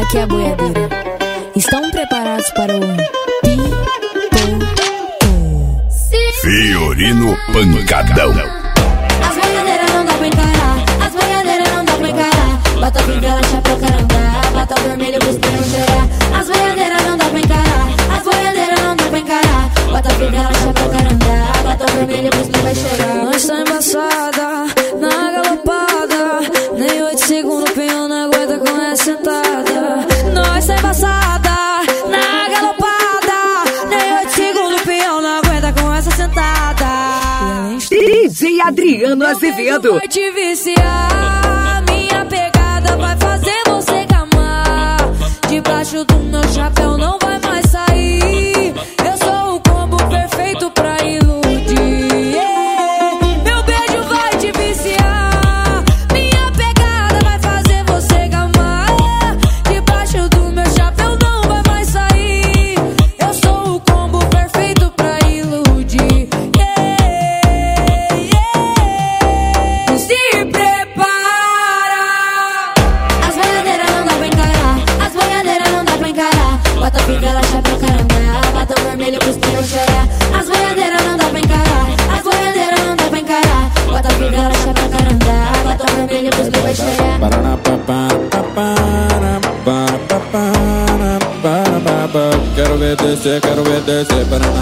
aqui é a boiadeira. Estão preparados para o Fiorino Pancadão. As boiadeiras não dá pra encarar, as boiadeiras não dá pra encarar. Bota fivela, chapéu, carandá, bota vermelho, besteira, cheirar. As boiadeiras não dá pra encarar, as boiadeiras não dá pra encarar. Bota fivela, chapéu, carandá, bota vermelho, besteira, vai cheirar. Nós tá embaçada, na galopada, nem 8 segundos o peão não aguenta com essa sentada. Nós tá embaçada, na galopada, nem 8 segundos o peão não aguenta com essa sentada. DJ Adriano Azevedo. Vai te viciar, minha pegada vai fazer você gamar. Debaixo do meu chapéu não vai mais sair. Eu sou o combo perfeito pra iludir. Meu beijo vai te viciar, minha pegada vai fazer você gamar. Debaixo do meu chapéu não vai mais sair. Eu sou o combo perfeito pra iludir. Se prepara. As boiadeiras não dá pra encarar, as boiadeiras não dá pra encarar. Bota fivela, chapéu, carandá, bota vermelho, besteira, cheirar. As boiadeiras não dá pra encarar, as boiadeiras não dá pra encarar. Bota fivela, chapéu, carandá, bota vermelho, besteira, vai cheirar. Quero ver descer, quero ver descer.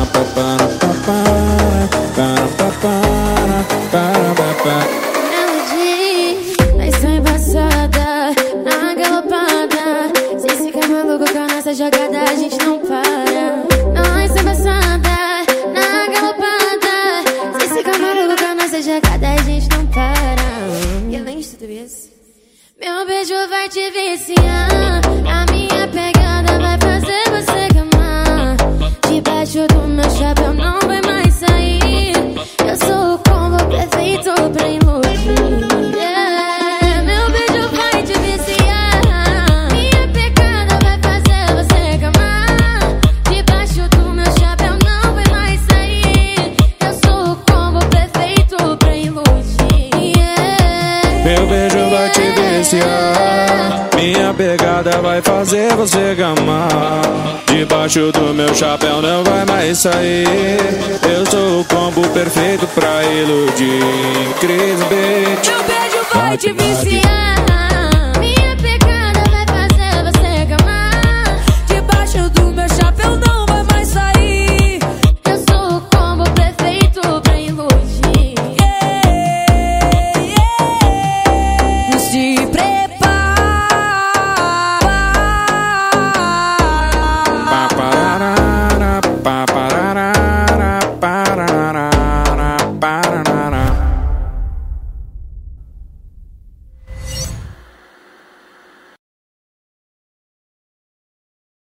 Nós tá embaçada, na galopada. Se ficar maluco com a nossa jogada, a gente não para. Nós tá embaçada, na galopada. Se ficar maluco com a nossa jogada, a gente não para. E além de tudo isso, meu beijo vai te viciar, a minha pegada vai fazer você gamar. Debaixo do meu chapéu não vai mais sair. Eu sou o combo perfeito pra iludir. Meu beijo vai te viciar, minha pegada vai fazer você gamar. Debaixo do meu chapéu não vai mais sair. Eu sou o combo perfeito pra iludir. Meu beijo vai te viciar, minha pegada vai fazer você gamar. Debaixo do meu chapéu não vai mais sair. Eu sou o combo perfeito pra iludir. Cris Beat. Meu beijo vai te viciar.